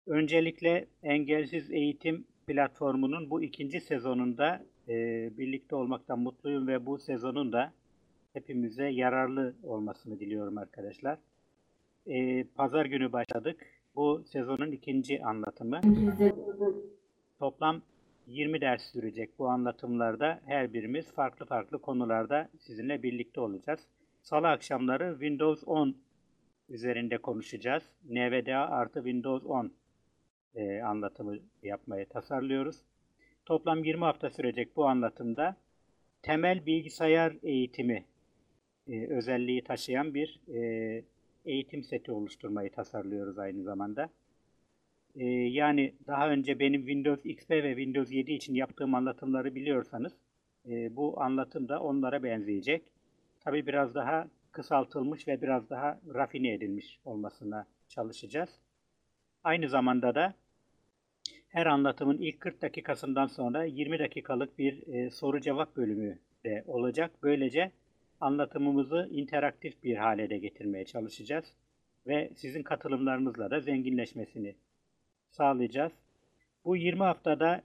Öncelikle Engelsiz Eğitim platformunun bu ikinci sezonunda birlikte olmaktan mutluyum ve bu sezonun da hepimize yararlı olmasını diliyorum arkadaşlar. Pazar günü başladık. Bu sezonun ikinci anlatımı. Toplam 20 ders sürecek bu anlatımlarda. Her birimiz farklı farklı konularda sizinle birlikte olacağız. Salı akşamları Windows 10 üzerinde konuşacağız. NVDA artı Windows 10 anlatımı yapmaya tasarlıyoruz. Toplam 20 hafta sürecek bu anlatımda temel bilgisayar eğitimi özelliği taşıyan bir eğitim seti oluşturmayı tasarlıyoruz aynı zamanda. Yani daha önce benim Windows XP ve Windows 7 için yaptığım anlatımları biliyorsanız bu anlatım da onlara benzeyecek. Tabii biraz daha kısaltılmış ve biraz daha rafine edilmiş olmasına çalışacağız. Aynı zamanda da her anlatımın ilk 40 dakikasından sonra 20 dakikalık bir soru cevap bölümü de olacak. Böylece anlatımımızı interaktif bir hale de getirmeye çalışacağız ve sizin katılımlarınızla da zenginleşmesini sağlayacağız. Bu 20 haftada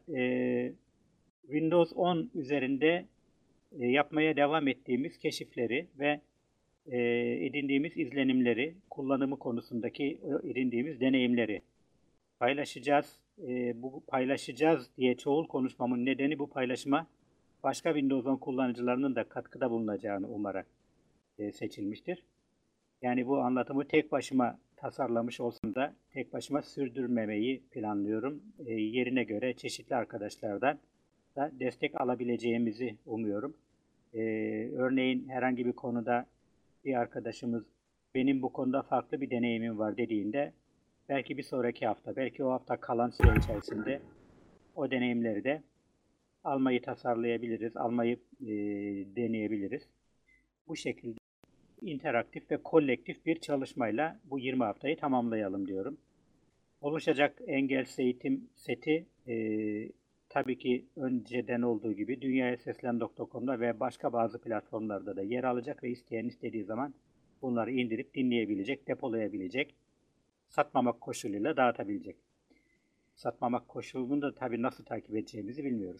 Windows 10 üzerinde yapmaya devam ettiğimiz keşifleri ve edindiğimiz izlenimleri, kullanımı konusundaki edindiğimiz deneyimleri paylaşacağız. Bu paylaşacağız diye çoğul konuşmamın nedeni bu paylaşıma başka Windows 10 kullanıcılarının da katkıda bulunacağını umarak seçilmiştir. Yani bu anlatımı tek başıma tasarlamış olsam da tek başıma sürdürmemeyi planlıyorum. Yerine göre çeşitli arkadaşlardan da destek alabileceğimizi umuyorum. Örneğin herhangi bir konuda bir arkadaşımız benim bu konuda farklı bir deneyimim var dediğinde belki bir sonraki hafta, belki o hafta kalan süre içerisinde o deneyimleri de almayı tasarlayabiliriz, almayı deneyebiliriz. Bu şekilde interaktif ve kolektif bir çalışmayla bu 20 haftayı tamamlayalım diyorum. Oluşacak Engelsiz Eğitim seti tabii ki önceden olduğu gibi dünyayaseslen.com'da ve başka bazı platformlarda da yer alacak ve isteyen istediği zaman bunları indirip dinleyebilecek, depolayabilecek, satmamak koşuluyla dağıtabilecek. Satmamak koşulunu da tabii nasıl takip edeceğimizi bilmiyoruz.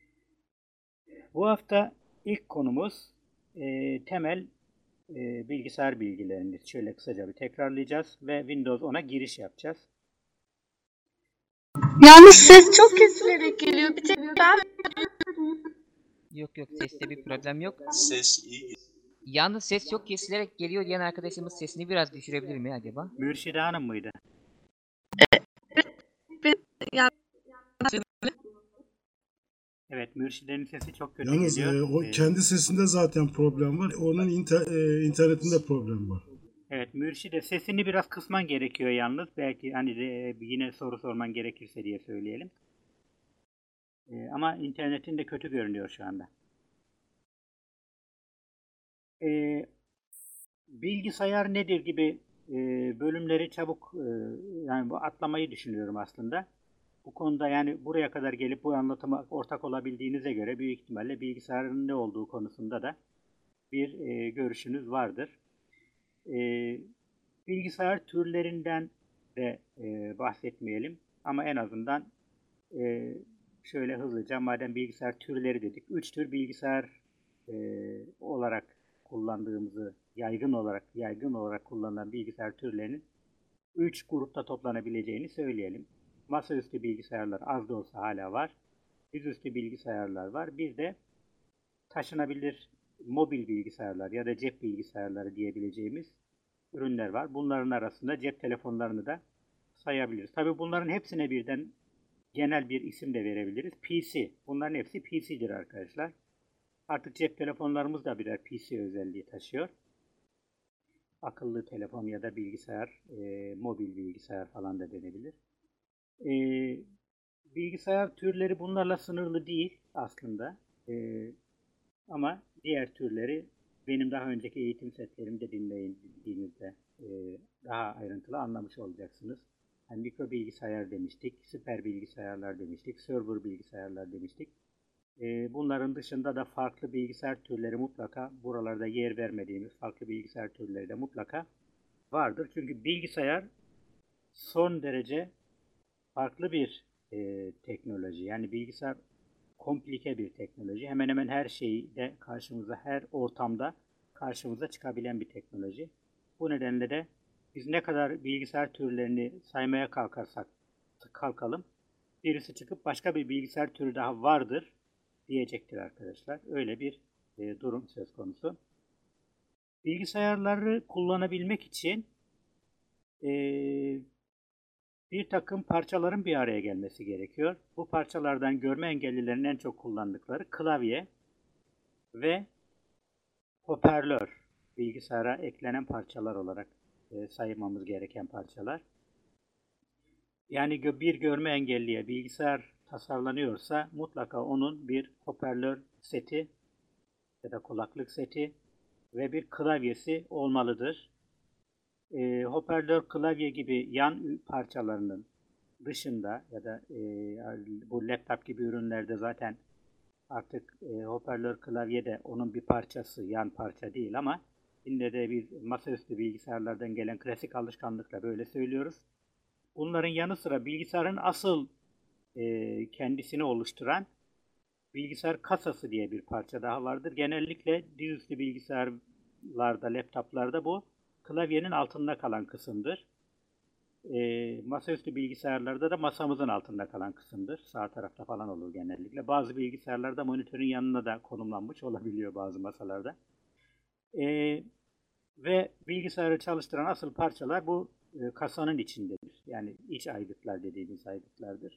Bu hafta ilk konumuz temel bilgisayar bilgilerini şöyle kısaca bir tekrarlayacağız ve Windows 10'a giriş yapacağız. Yalnız ses çok kesilerek geliyor. Bir tek ben... Yok seste bir problem yok. Ses iyi. Yalnız ses çok kesilerek geliyor diyen arkadaşımız sesini biraz düşürebilir mi acaba? Mürşide Hanım mıydı? Evet, Mürşide'nin sesi çok kötü Yalnız geliyor. o kendi sesinde zaten problem var. Onun internetinde problem var. Evet, Mürşide sesini biraz kısman gerekiyor yalnız. Belki hani yine soru sorman gerekirse diye söyleyelim. Ama internetin de kötü görünüyor şu anda. Bilgisayar nedir gibi bölümleri çabuk yani bu atlamayı düşünüyorum aslında. Bu konuda yani buraya kadar gelip bu anlatıma ortak olabildiğinize göre büyük ihtimalle bilgisayarın ne olduğu konusunda da bir görüşünüz vardır. Bilgisayar türlerinden de bahsetmeyelim ama en azından şöyle hızlıca madem bilgisayar türleri dedik, 3 tür bilgisayar olarak kullandığımızı yaygın olarak kullanılan bilgisayar türlerinin 3 grupta toplanabileceğini söyleyelim. Masaüstü bilgisayarlar az da olsa hala var. Dizüstü bilgisayarlar var. Bir de taşınabilir mobil bilgisayarlar ya da cep bilgisayarları diyebileceğimiz ürünler var. Bunların arasında cep telefonlarını da sayabiliriz. Tabii bunların hepsine birden genel bir isim de verebiliriz. PC. Bunların hepsi PC'dir arkadaşlar. Artık cep telefonlarımız da birer PC özelliği taşıyor. Akıllı telefon ya da bilgisayar, mobil bilgisayar falan da denebilir. Bilgisayar türleri bunlarla sınırlı değil aslında. Ama diğer türleri benim daha önceki eğitim setlerimde dinlediğinizde daha ayrıntılı anlamış olacaksınız. Yani mikro bilgisayar demiştik, süper bilgisayarlar demiştik, server bilgisayarlar demiştik. Bunların dışında da farklı bilgisayar türleri mutlaka buralarda yer vermediğimiz farklı bilgisayar türleri de mutlaka vardır. Çünkü bilgisayar son derece farklı bir teknoloji. Yani bilgisayar komplike bir teknoloji. Hemen hemen her şeyde karşımıza, her ortamda karşımıza çıkabilen bir teknoloji. Bu nedenle de biz ne kadar bilgisayar türlerini saymaya kalkalım, birisi çıkıp başka bir bilgisayar türü daha vardır diyecektir arkadaşlar. Öyle bir durum söz konusu. Bilgisayarları kullanabilmek için e, bir takım parçaların bir araya gelmesi gerekiyor. Bu parçalardan görme engellilerin en çok kullandıkları klavye ve hoparlör, bilgisayara eklenen parçalar olarak saymamız gereken parçalar. Yani bir görme engelliye bilgisayar tasarlanıyorsa mutlaka onun bir hoparlör seti ya da kulaklık seti ve bir klavyesi olmalıdır. Hoparlör, klavye gibi yan parçalarının dışında ya da bu laptop gibi ürünlerde zaten artık hoparlör, klavye de onun bir parçası, yan parça değil ama yine de bir masaüstü bilgisayarlardan gelen klasik alışkanlıkla böyle söylüyoruz. Bunların yanı sıra bilgisayarın asıl kendisini oluşturan bilgisayar kasası diye bir parça daha vardır. Genellikle dizüstü bilgisayarlarda, laptoplarda bu klavyenin altında kalan kısımdır. Masaüstü bilgisayarlarda da masamızın altında kalan kısımdır. Sağ tarafta falan olur genellikle. Bazı bilgisayarlarda monitörün yanına da konumlanmış olabiliyor bazı masalarda. Ve bilgisayarı çalıştıran asıl parçalar bu kasanın içindedir. Yani iç aygıtlar dediğimiz aygıtlardır.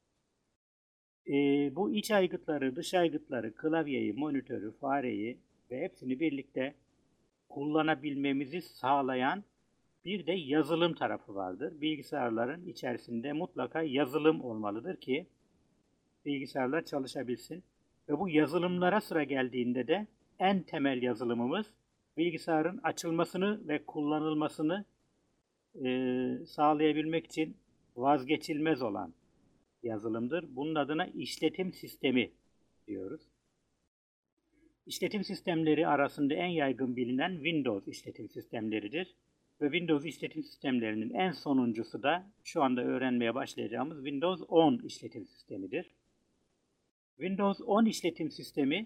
Bu iç aygıtları, dış aygıtları, klavyeyi, monitörü, fareyi ve hepsini birlikte kullanabilmemizi sağlayan bir de yazılım tarafı vardır. Bilgisayarların içerisinde mutlaka yazılım olmalıdır ki bilgisayarlar çalışabilsin. Ve bu yazılımlara sıra geldiğinde de en temel yazılımımız bilgisayarın açılmasını ve kullanılmasını sağlayabilmek için vazgeçilmez olan yazılımdır. Bunun adına işletim sistemi diyoruz. İşletim sistemleri arasında en yaygın bilinen Windows işletim sistemleridir. Ve Windows işletim sistemlerinin en sonuncusu da şu anda öğrenmeye başlayacağımız Windows 10 işletim sistemidir. Windows 10 işletim sistemi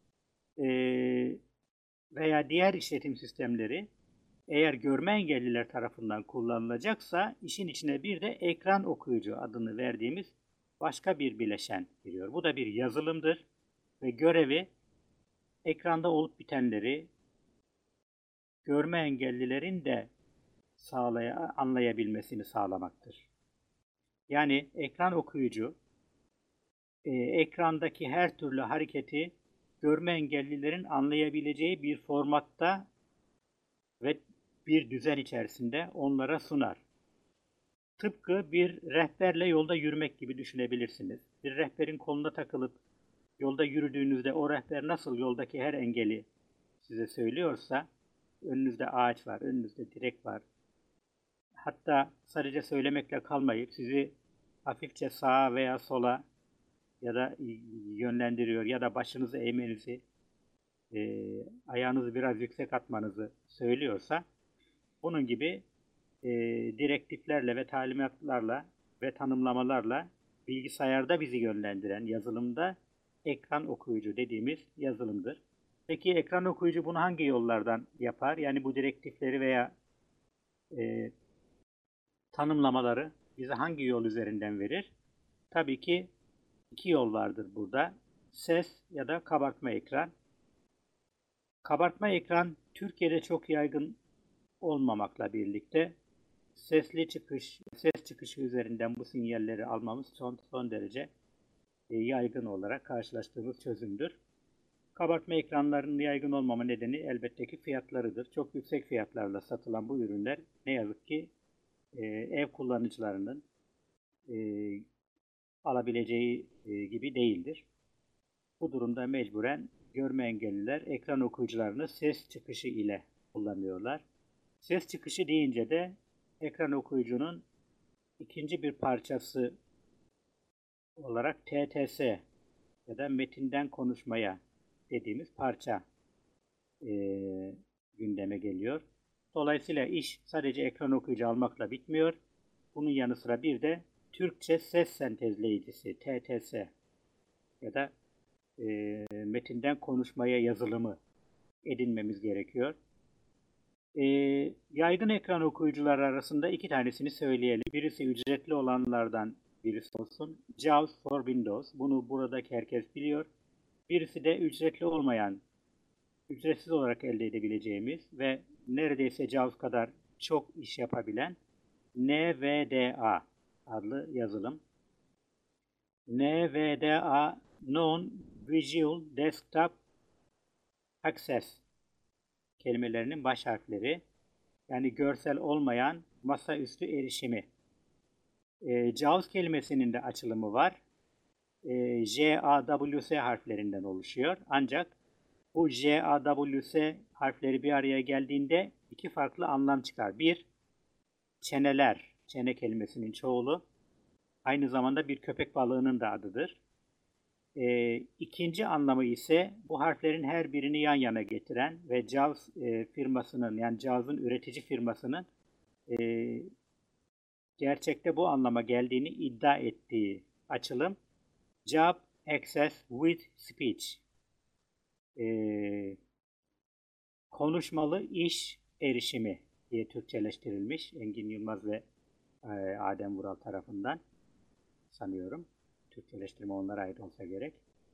veya diğer işletim sistemleri eğer görme engelliler tarafından kullanılacaksa işin içine bir de ekran okuyucu adını verdiğimiz başka bir bileşen giriyor. Bu da bir yazılımdır ve görevi ekranda olup bitenleri görme engellilerin de anlayabilmesini sağlamaktır. Yani ekran okuyucu ekrandaki her türlü hareketi görme engellilerin anlayabileceği bir formatta ve bir düzen içerisinde onlara sunar. Tıpkı bir rehberle yolda yürümek gibi düşünebilirsiniz. Bir rehberin koluna takılıp yolda yürüdüğünüzde o rehber nasıl yoldaki her engeli size söylüyorsa, önünüzde ağaç var, önünüzde direk var. Hatta sadece söylemekle kalmayıp sizi hafifçe sağa veya sola ya da yönlendiriyor ya da başınızı eğmenizi, ayağınızı biraz yüksek atmanızı söylüyorsa, bunun gibi direktiflerle ve talimatlarla ve tanımlamalarla bilgisayarda bizi yönlendiren yazılımda ekran okuyucu dediğimiz yazılımdır. Peki ekran okuyucu bunu hangi yollardan yapar? Yani bu direktifleri veya tanımlamaları bize hangi yol üzerinden verir? Tabii ki iki yol vardır burada. Ses ya da kabartma ekran. Kabartma ekran Türkiye'de çok yaygın olmamakla birlikte ses çıkışı üzerinden bu sinyalleri almamız son derece yaygın olarak karşılaştığımız çözümdür. Kabartma ekranlarının yaygın olmama nedeni elbette ki fiyatlarıdır. Çok yüksek fiyatlarla satılan bu ürünler ne yazık ki ev kullanıcılarının alabileceği gibi değildir. Bu durumda mecburen görme engelliler ekran okuyucularını ses çıkışı ile kullanıyorlar. Ses çıkışı deyince de ekran okuyucunun ikinci bir parçası olarak TTS ya da metinden konuşmaya dediğimiz parça gündeme geliyor. Dolayısıyla iş sadece ekran okuyucu almakla bitmiyor. Bunun yanı sıra bir de Türkçe ses sentezleyicisi TTS ya da metinden konuşmaya yazılımı edinmemiz gerekiyor. Yaygın ekran okuyucular arasında iki tanesini söyleyelim. Birisi ücretli olanlardan birisi olsun. JAWS for Windows. Bunu buradaki herkes biliyor. Birisi de ücretli olmayan, ücretsiz olarak elde edebileceğimiz ve neredeyse JAWS kadar çok iş yapabilen NVDA adlı yazılım. NVDA Non-Visual Desktop Access kelimelerinin baş harfleri. Yani görsel olmayan masaüstü erişimi. JAWS kelimesinin de açılımı var. JAWS harflerinden oluşuyor. Ancak bu JAWS harfleri bir araya geldiğinde iki farklı anlam çıkar. Bir, çeneler, çene kelimesinin çoğulu. Aynı zamanda bir köpek balığının da adıdır. İkinci anlamı ise bu harflerin her birini yan yana getiren ve JAWS firmasının, yani JAWS'ın üretici firmasının gerçekte bu anlama geldiğini iddia ettiği açılım Job Access with Speech. Konuşmalı iş erişimi diye Türkçeleştirilmiş Engin Yılmaz ve Adem Vural tarafından sanıyorum. Türkçeleştirme onlara ait olsa gerek.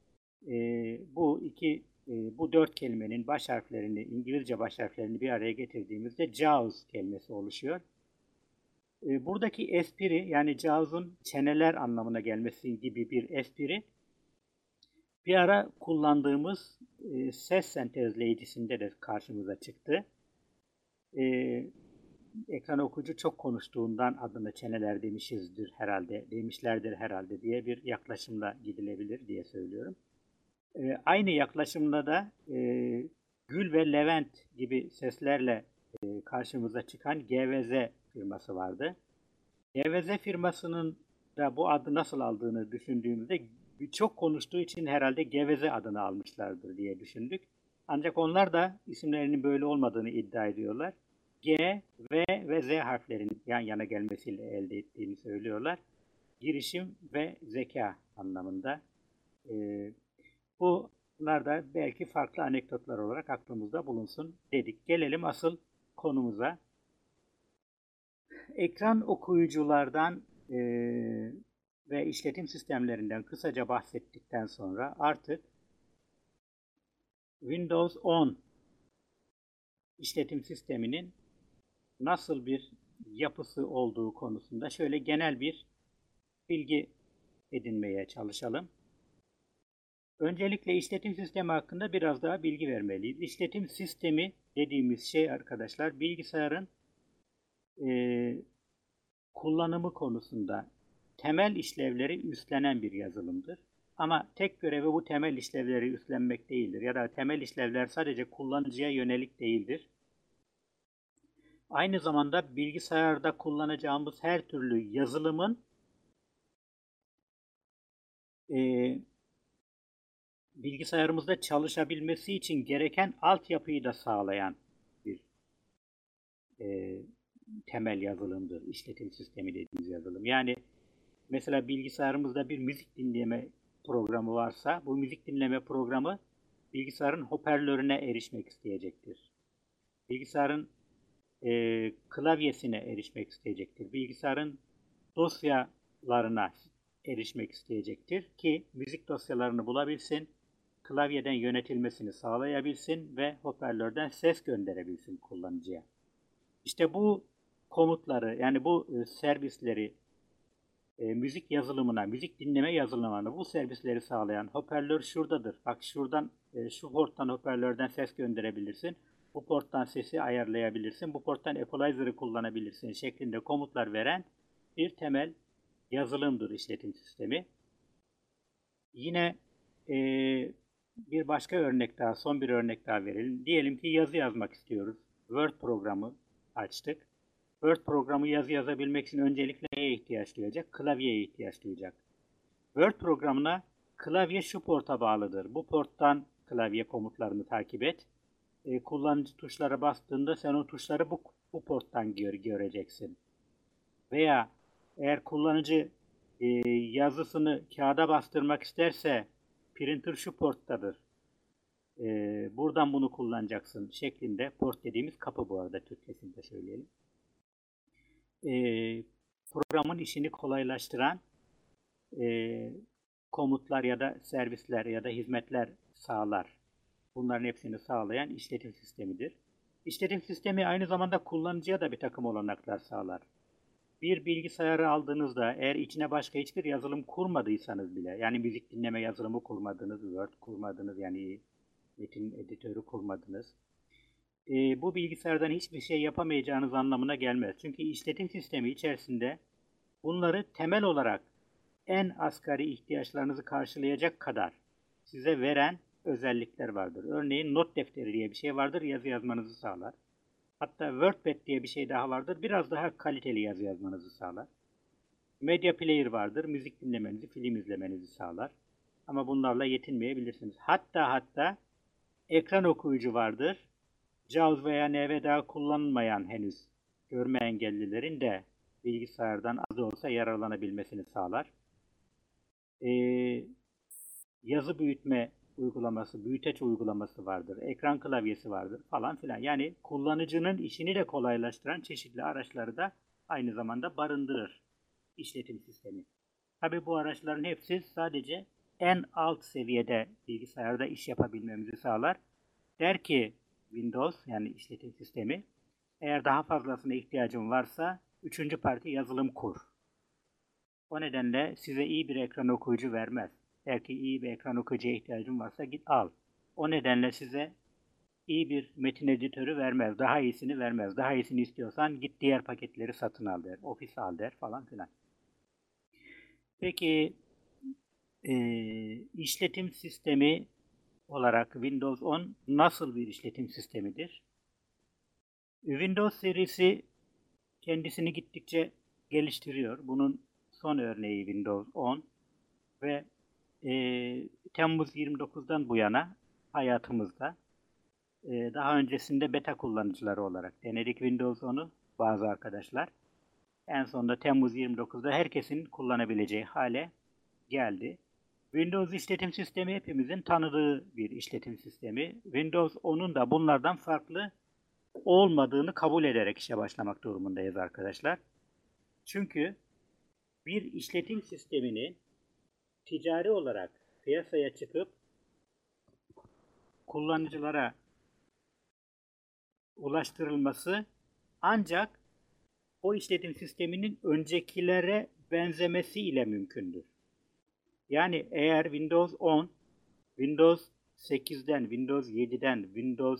Bu dört kelimenin baş harflerini, İngilizce baş harflerini bir araya getirdiğimizde JAWS kelimesi oluşuyor. Buradaki espri, yani JAWS'un çeneler anlamına gelmesi gibi bir espri bir ara kullandığımız ses sentezleyicisinde de karşımıza çıktı. Ekran okuyucu çok konuştuğundan adına çeneler demişlerdir herhalde diye bir yaklaşımla gidilebilir diye söylüyorum. Aynı yaklaşımda da Gül ve Levent gibi seslerle karşımıza çıkan GVZ firması vardı. GVZ firmasının da bu adı nasıl aldığını düşündüğümüzde çok konuştuğu için herhalde GVZ adını almışlardır diye düşündük. Ancak onlar da isimlerinin böyle olmadığını iddia ediyorlar. G, V ve Z harflerinin yan yana gelmesiyle elde ettiğini söylüyorlar. Girişim ve zeka anlamında. Bunlar da belki farklı anekdotlar olarak aklımızda bulunsun dedik. Gelelim asıl konumuza. Ekran okuyuculardan ve işletim sistemlerinden kısaca bahsettikten sonra artık Windows 10 işletim sisteminin nasıl bir yapısı olduğu konusunda şöyle genel bir bilgi edinmeye çalışalım. Öncelikle işletim sistemi hakkında biraz daha bilgi vermeliyiz. İşletim sistemi dediğimiz şey arkadaşlar, bilgisayarın kullanımı konusunda temel işlevleri üstlenen bir yazılımdır. Ama tek görevi bu temel işlevleri üstlenmek değildir. Ya da temel işlevler sadece kullanıcıya yönelik değildir. Aynı zamanda bilgisayarda kullanacağımız her türlü yazılımın bilgisayarımızda çalışabilmesi için gereken altyapıyı da sağlayan bir temel yazılımdır. İşletim sistemi dediğimiz yazılım. Yani mesela bilgisayarımızda bir müzik dinleme programı varsa bu müzik dinleme programı bilgisayarın hoparlörüne erişmek isteyecektir. Bilgisayarın klavyesine erişmek isteyecektir. Bilgisayarın dosyalarına erişmek isteyecektir ki müzik dosyalarını bulabilsin, klavyeden yönetilmesini sağlayabilsin ve hoparlörden ses gönderebilsin kullanıcıya. İşte bu komutları, yani bu servisleri müzik yazılımına, müzik dinleme yazılımına bu servisleri sağlayan hoparlör şuradadır. Bak şuradan, şu porttan hoparlörden ses gönderebilirsin. Bu porttan sesi ayarlayabilirsin. Bu porttan equalizer'ı kullanabilirsin şeklinde komutlar veren bir temel yazılımdır işletim sistemi. Yine bir başka örnek daha, son bir örnek daha verelim. Diyelim ki yazı yazmak istiyoruz. Word programı açtık. Word programı yazı yazabilmek için öncelikle neye ihtiyaç duyacak? Klavyeye ihtiyaç duyacak. Word programına klavye şu porta bağlıdır. Bu porttan klavye komutlarını takip et. Kullanıcı tuşlara bastığında sen o tuşları bu porttan göreceksin. Veya eğer kullanıcı yazısını kağıda bastırmak isterse printer şu porttadır. Buradan bunu kullanacaksın şeklinde. Port dediğimiz kapı bu arada, Türkçesini de söyleyelim. Programın işini kolaylaştıran komutlar ya da servisler ya da hizmetler sağlar. Bunların hepsini sağlayan işletim sistemidir. İşletim sistemi aynı zamanda kullanıcıya da bir takım olanaklar sağlar. Bir bilgisayarı aldığınızda eğer içine başka hiçbir yazılım kurmadıysanız bile, yani müzik dinleme yazılımı kurmadınız, Word kurmadınız, yani metin editörü kurmadınız, bu bilgisayardan hiçbir şey yapamayacağınız anlamına gelmez. Çünkü işletim sistemi içerisinde bunları temel olarak en asgari ihtiyaçlarınızı karşılayacak kadar size veren özellikler vardır. Örneğin not defteri diye bir şey vardır, yazı yazmanızı sağlar. Hatta WordPad diye bir şey daha vardır, biraz daha kaliteli yazı yazmanızı sağlar. Media Player vardır, müzik dinlemenizi, film izlemenizi sağlar. Ama bunlarla yetinmeyebilirsiniz. Hatta ekran okuyucu vardır. JAWS veya NVDA kullanmayan henüz görme engellilerin de bilgisayardan az da olsa yararlanabilmesini sağlar. Yazı büyütme uygulaması, büyüteç uygulaması vardır, ekran klavyesi vardır falan filan. Yani kullanıcının işini de kolaylaştıran çeşitli araçları da aynı zamanda barındırır işletim sistemi. Tabii bu araçların hepsi sadece en alt seviyede bilgisayarda iş yapabilmemizi sağlar. Der ki Windows, yani işletim sistemi, eğer daha fazlasına ihtiyacın varsa üçüncü parti yazılım kur. O nedenle size iyi bir ekran okuyucu vermez. Eğer ki iyi bir ekran okuyucuya ihtiyacın varsa git al. O nedenle size iyi bir metin editörü vermez. Daha iyisini vermez. Daha iyisini istiyorsan git diğer paketleri satın al der. Office al der falan filan. Peki işletim sistemi olarak Windows 10 nasıl bir işletim sistemidir? Windows serisi kendisini gittikçe geliştiriyor. Bunun son örneği Windows 10 ve Temmuz 29'dan bu yana hayatımızda daha öncesinde beta kullanıcıları olarak denedik Windows 10'u bazı arkadaşlar. En sonunda Temmuz 29'da herkesin kullanabileceği hale geldi. Windows işletim sistemi hepimizin tanıdığı bir işletim sistemi. Windows 10'un da bunlardan farklı olmadığını kabul ederek işe başlamak durumundayız arkadaşlar. Çünkü bir işletim sistemini ticari olarak piyasaya çıkıp kullanıcılara ulaştırılması ancak o işletim sisteminin öncekilere benzemesiyle mümkündür. Yani eğer Windows 10, Windows 8'den, Windows 7'den, Windows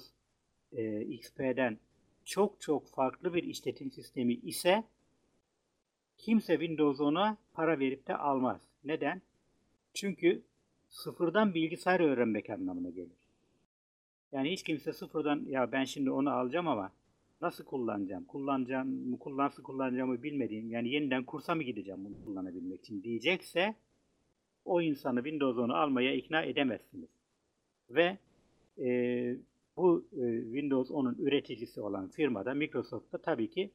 XP'den çok farklı bir işletim sistemi ise kimse Windows 10'a para verip de almaz. Neden? Çünkü sıfırdan bilgisayar öğrenmek anlamına gelir. Yani hiç kimse sıfırdan ya ben şimdi onu alacağım ama nasıl kullanacağım? Nasıl kullanacağımı bilmediğim, yani yeniden kursa mı gideceğim bunu kullanabilmek için diyecekse o insanı Windows 10'u almaya ikna edemezsiniz. Ve bu Windows 10'un üreticisi olan firmada, Microsoft'ta tabii ki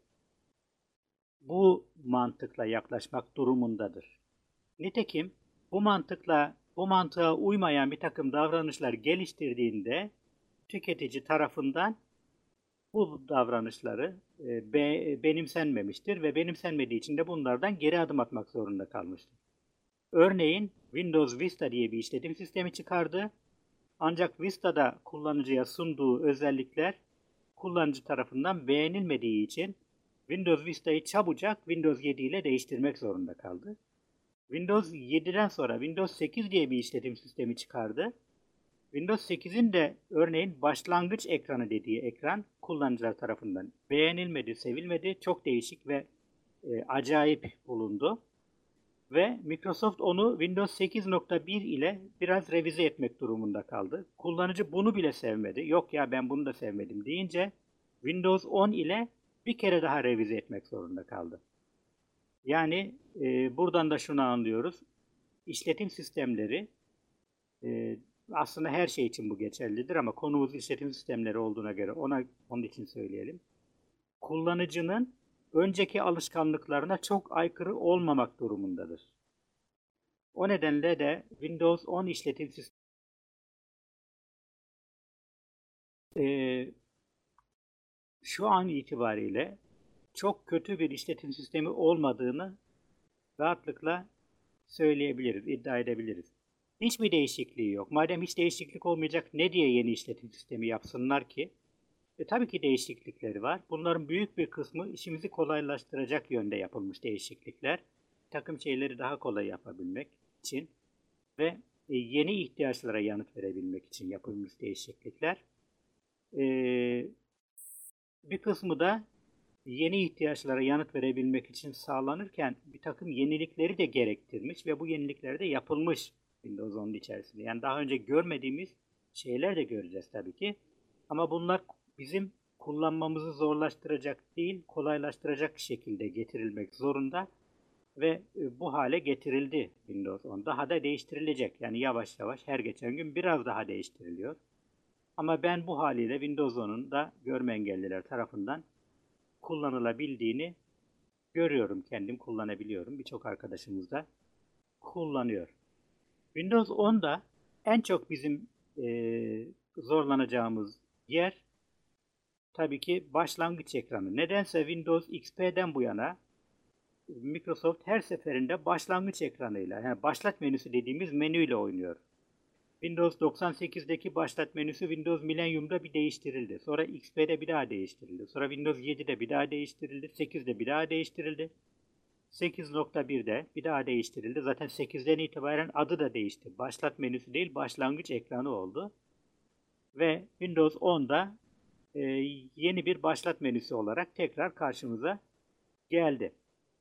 bu mantıkla yaklaşmak durumundadır. Nitekim bu mantığa uymayan bir takım davranışlar geliştirdiğinde tüketici tarafından bu davranışları benimsenmemiştir ve benimsenmediği için de bunlardan geri adım atmak zorunda kalmıştır. Örneğin Windows Vista diye bir işletim sistemi çıkardı. Ancak Vista'da kullanıcıya sunduğu özellikler kullanıcı tarafından beğenilmediği için Windows Vista'yı çabucak Windows 7 ile değiştirmek zorunda kaldı. Windows 7'den sonra Windows 8 diye bir işletim sistemi çıkardı. Windows 8'in de örneğin başlangıç ekranı dediği ekran kullanıcılar tarafından beğenilmedi, sevilmedi, çok değişik ve acayip bulundu. Ve Microsoft onu Windows 8.1 ile biraz revize etmek durumunda kaldı. Kullanıcı bunu bile sevmedi. Yok ya ben bunu da sevmedim deyince Windows 10 ile bir kere daha revize etmek zorunda kaldı. Yani buradan da şunu anlıyoruz. İşletim sistemleri aslında her şey için bu geçerlidir ama konumuz işletim sistemleri olduğuna göre onun için söyleyelim. Kullanıcının önceki alışkanlıklarına çok aykırı olmamak durumundadır. O nedenle de Windows 10 işletim sistemi şu an itibariyle çok kötü bir işletim sistemi olmadığını rahatlıkla söyleyebiliriz, iddia edebiliriz. Hiçbir değişikliği yok. Madem hiç değişiklik olmayacak, ne diye yeni işletim sistemi yapsınlar ki? Tabii ki değişiklikleri var. Bunların büyük bir kısmı işimizi kolaylaştıracak yönde yapılmış değişiklikler. Bir takım şeyleri daha kolay yapabilmek için ve yeni ihtiyaçlara yanıt verebilmek için yapılmış değişiklikler. Bir kısmı da yeni ihtiyaçlara yanıt verebilmek için sağlanırken bir takım yenilikleri de gerektirmiş ve bu yenilikler de yapılmış Windows 10 içerisinde. Yani daha önce görmediğimiz şeyler de göreceğiz tabii ki. Ama bunlar bizim kullanmamızı zorlaştıracak değil, kolaylaştıracak şekilde getirilmek zorunda ve bu hale getirildi Windows 10. Daha da değiştirilecek. Yani yavaş yavaş her geçen gün biraz daha değiştiriliyor. Ama ben bu haliyle Windows 10'un da görme engelliler tarafından kullanılabildiğini görüyorum. Kendim kullanabiliyorum. Birçok arkadaşımız da kullanıyor. Windows 10'da en çok bizim zorlanacağımız yer tabii ki başlangıç ekranı. Nedense Windows XP'den bu yana Microsoft her seferinde başlangıç ekranıyla, yani başlat menüsü dediğimiz menüyle oynuyor. Windows 98'deki başlat menüsü Windows Millennium'da bir değiştirildi. Sonra XP'de bir daha değiştirildi. Sonra Windows 7'de bir daha değiştirildi. 8'de bir daha değiştirildi. 8.1'de bir daha değiştirildi. Zaten 8'den itibaren adı da değişti. Başlat menüsü değil, başlangıç ekranı oldu. Ve Windows 10'da yeni bir başlat menüsü olarak tekrar karşımıza geldi.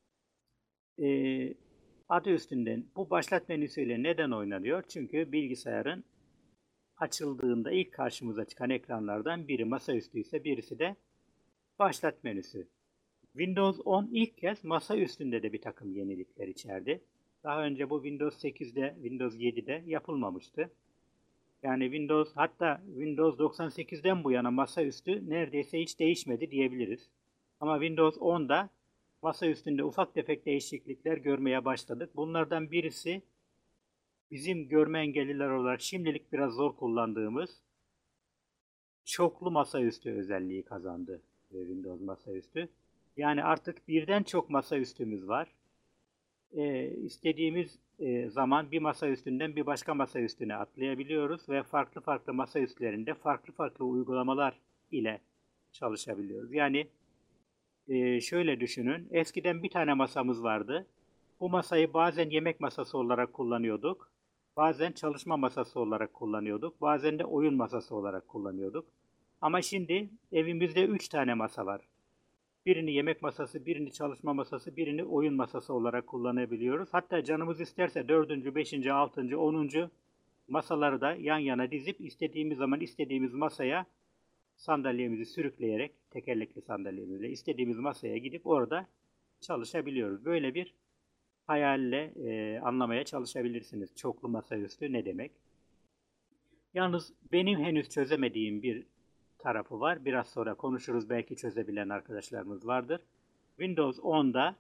Adı üstünden bu başlat menüsüyle neden oynanıyor? Çünkü bilgisayarın açıldığında ilk karşımıza çıkan ekranlardan biri masaüstü ise birisi de başlat menüsü. Windows 10 ilk kez masa üstünde de bir takım yenilikler içerdi. Daha önce bu Windows 8'de, Windows 7'de yapılmamıştı. Yani hatta Windows 98'den bu yana masaüstü neredeyse hiç değişmedi diyebiliriz. Ama Windows 10'da masa üstünde ufak tefek değişiklikler görmeye başladık. Bunlardan birisi bizim görme engelliler olarak şimdilik biraz zor kullandığımız çoklu masaüstü özelliği kazandı Windows masaüstü. Yani artık birden çok masaüstümüz var. İstediğimiz zaman bir masa üstünden bir başka masa üstüne atlayabiliyoruz ve farklı farklı masa üstlerinde farklı farklı uygulamalar ile çalışabiliyoruz. Yani şöyle düşünün, eskiden bir tane masamız vardı. Bu masayı bazen yemek masası olarak kullanıyorduk, bazen çalışma masası olarak kullanıyorduk, bazen de oyun masası olarak kullanıyorduk. Ama şimdi evimizde 3 tane masa var. Birini yemek masası, birini çalışma masası, birini oyun masası olarak kullanabiliyoruz. Hatta canımız isterse 4. 5. 6. 10. masaları da yan yana dizip istediğimiz zaman istediğimiz masaya sandalyemizi sürükleyerek, tekerlekli sandalyemizle istediğimiz masaya gidip orada çalışabiliyoruz. Böyle bir hayalle anlamaya çalışabilirsiniz. Çoklu masaüstü ne demek? Yalnız benim henüz çözemediğim bir tarafı var. Biraz sonra konuşuruz. Belki çözebilen arkadaşlarımız vardır. Windows 10'da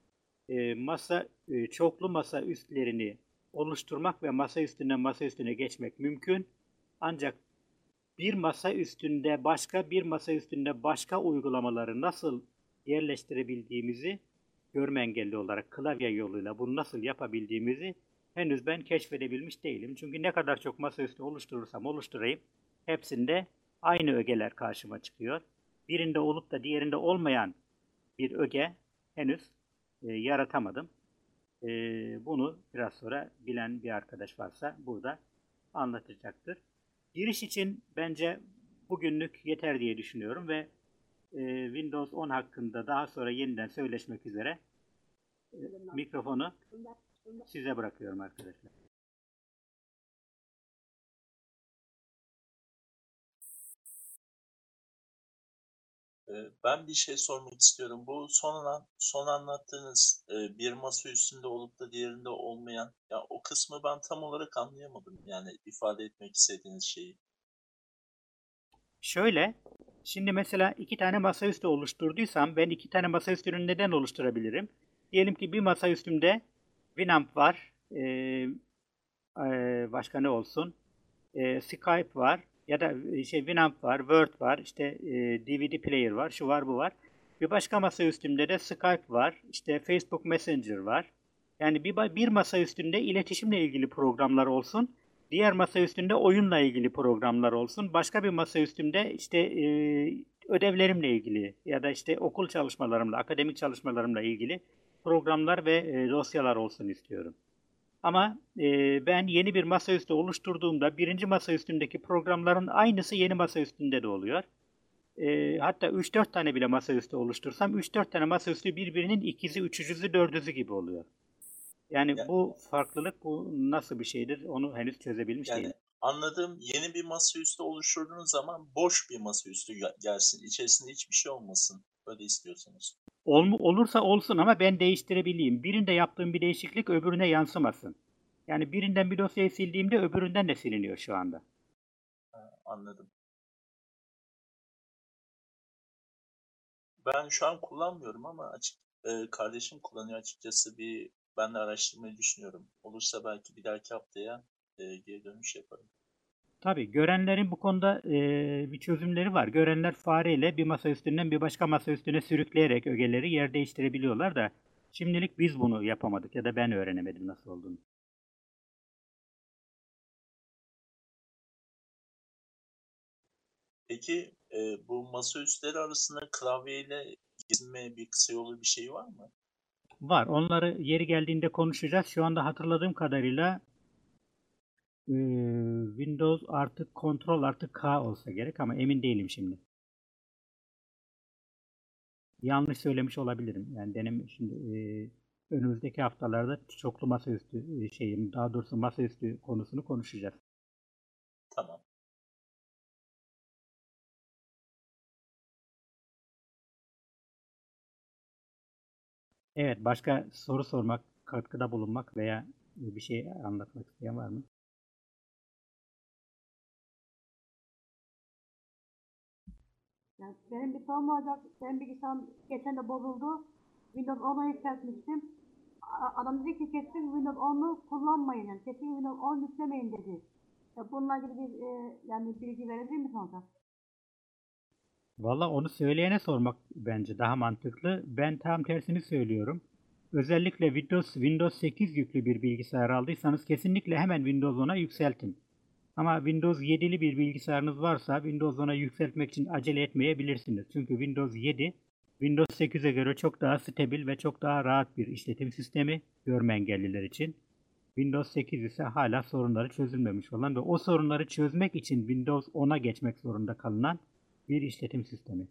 çoklu masa üstlerini oluşturmak ve masa üstünden masa üstüne geçmek mümkün. Ancak bir masa üstünde başka uygulamaları nasıl yerleştirebildiğimizi görme engelli olarak klavye yoluyla bunu nasıl yapabildiğimizi henüz ben keşfedebilmiş değilim. Çünkü ne kadar çok masaüstü oluşturursam oluşturayım hepsinde aynı ögeler karşıma çıkıyor. Birinde olup da diğerinde olmayan bir öge henüz yaratamadım. Bunu biraz sonra bilen bir arkadaş varsa burada anlatacaktır. Giriş için bence bugünlük yeter diye düşünüyorum ve Windows 10 hakkında daha sonra yeniden söyleşmek üzere mikrofonu size bırakıyorum arkadaşlar. Ben bir şey sormak istiyorum. Bu son anlattığınız bir masa üstünde olup da diğerinde olmayan, ya o kısmı ben tam olarak anlayamadım. Yani ifade etmek istediğiniz şeyi. Şöyle, şimdi mesela 2 tane masaüstü oluşturduysam ben 2 tane masaüstünü neden oluşturabilirim? Diyelim ki bir masaüstümde Winamp var, başka ne olsun? Skype var ya da Winamp var, Word var, işte DVD player var, şu var bu var. Bir başka masa üstünde de Skype var, işte Facebook Messenger var. Yani bir masa üstünde iletişimle ilgili programlar olsun, diğer masa üstünde oyunla ilgili programlar olsun, başka bir masa üstünde işte ödevlerimle ilgili ya da işte okul çalışmalarımla, akademik çalışmalarımla ilgili programlar ve dosyalar olsun istiyorum. Ama ben yeni bir masaüstü oluşturduğumda birinci masaüstündeki programların aynısı yeni masaüstünde de oluyor. Hatta 3-4 tane bile masaüstü oluştursam 3-4 tane masaüstü birbirinin ikizi, üçüncüsü, dördüzü gibi oluyor. Yani Ya- bu farklılık bu nasıl bir şeydir onu henüz çözebilmiş Yani değilim. anladığım, yeni bir masaüstü oluşturduğunuz zaman boş bir masaüstü gelsin. İçerisinde hiçbir şey olmasın. Böyle istiyorsunuz. Olursa olsun ama ben değiştirebileyim. Birinde yaptığım bir değişiklik öbürüne yansımasın. Yani birinden bir dosyayı sildiğimde öbüründen de siliniyor şu anda. Anladım. Ben şu an kullanmıyorum ama kardeşim kullanıyor açıkçası. Ben de araştırmayı düşünüyorum. Olursa belki bir dahaki haftaya geri dönüş yaparım. Tabii görenlerin bu konuda bir çözümleri var. Görenler fareyle bir masa üstünden bir başka masa üstüne sürükleyerek ögeleri yer değiştirebiliyorlar da şimdilik biz bunu yapamadık ya da ben öğrenemedim nasıl olduğunu. Peki bu masaüstleri arasında klavyeyle gezinme bir kısa yolu bir şey var mı? Var. Onları yeri geldiğinde konuşacağız. Şu anda hatırladığım kadarıyla Windows artı Ctrl artı K olsa gerek ama emin değilim şimdi. Yanlış söylemiş olabilirim. Yani şimdi önümüzdeki haftalarda çoklu masaüstü daha doğrusu masaüstü konusunu konuşacağız. Tamam. Evet, başka soru sormak, katkıda bulunmak veya bir şey anlatmak isteyen var mı? Yani benim bir sorum olacak. Benim bilgisayarım geçen de bozuldu. Windows 10'u yükseltmiştim. Adam dedi ki kesin Windows 10'u kullanmayın. Yani kesin Windows 10 yüklemeyin dedi. Bununla ilgili bir yani bilgi verebilir misin hocam? Valla onu söyleyene sormak bence daha mantıklı. Ben tam tersini söylüyorum. Özellikle Windows 8 yüklü bir bilgisayar aldıysanız kesinlikle hemen Windows 10'a yükseltin. Ama Windows 7'li bir bilgisayarınız varsa Windows 10'a yükseltmek için acele etmeyebilirsiniz. Çünkü Windows 7 Windows 8'e göre çok daha stabil ve çok daha rahat bir işletim sistemi görme engelliler için. Windows 8 ise hala sorunları çözülmemiş olan ve o sorunları çözmek için Windows 10'a geçmek zorunda kalınan bir işletim sistemi.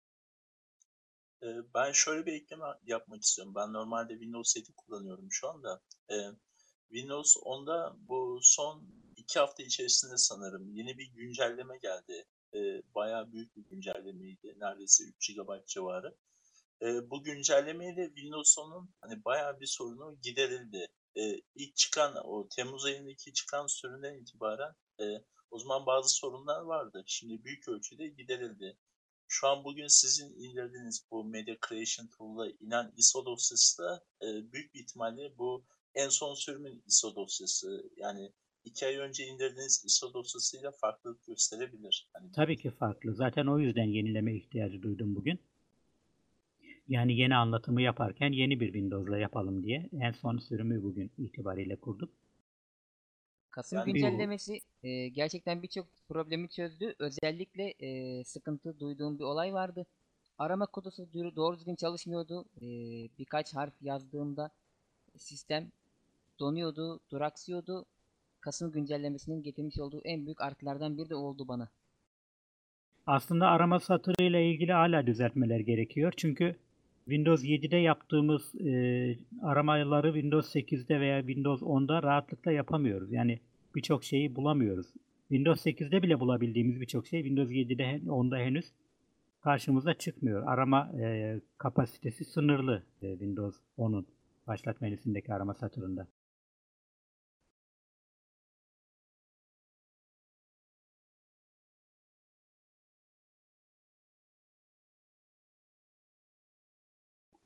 Ben şöyle bir ekleme yapmak istiyorum. Ben normalde Windows 7 kullanıyorum şu anda. Windows 10'da bu son 2 hafta içerisinde sanırım yeni bir güncelleme geldi. Bayağı büyük bir güncellemeydi. Neredeyse 3 GB civarı. Bu güncellemeyle Windows 10'un hani bayağı bir sorunu giderildi. İlk çıkan o Temmuz ayındaki çıkan sürümden itibaren o zaman bazı sorunlar vardı. Şimdi büyük ölçüde giderildi. Şu an bugün sizin indirdiğiniz bu Media Creation Tool'la inen ISO dosyası da büyük bir ihtimalle bu en son sürümün ISO dosyası. Yani 2 ay önce indirdiğiniz ISO dosyasıyla farklılık gösterebilir. Hani Tabii ki farklı. Zaten o yüzden yenileme ihtiyacı duydum bugün. Yani yeni anlatımı yaparken yeni bir Windows'la yapalım diye en son sürümü bugün itibariyle kurduk. Kasım yani bu güncellemesi gerçekten birçok problemi çözdü. Özellikle sıkıntı duyduğum bir olay vardı. Arama kodusu doğru düzgün çalışmıyordu. Birkaç harf yazdığımda sistem donuyordu, duraksıyordu. Kasım güncellemesinin getirmiş olduğu en büyük artılardan biri de oldu bana. Aslında arama satırıyla ilgili hala düzeltmeler gerekiyor. Çünkü Windows 7'de yaptığımız aramaları Windows 8'de veya Windows 10'da rahatlıkla yapamıyoruz. Yani birçok şeyi bulamıyoruz. Windows 8'de bile bulabildiğimiz birçok şey Windows 7'de 10'da henüz karşımıza çıkmıyor. Arama kapasitesi sınırlı Windows 10'un başlat menüsündeki arama satırında.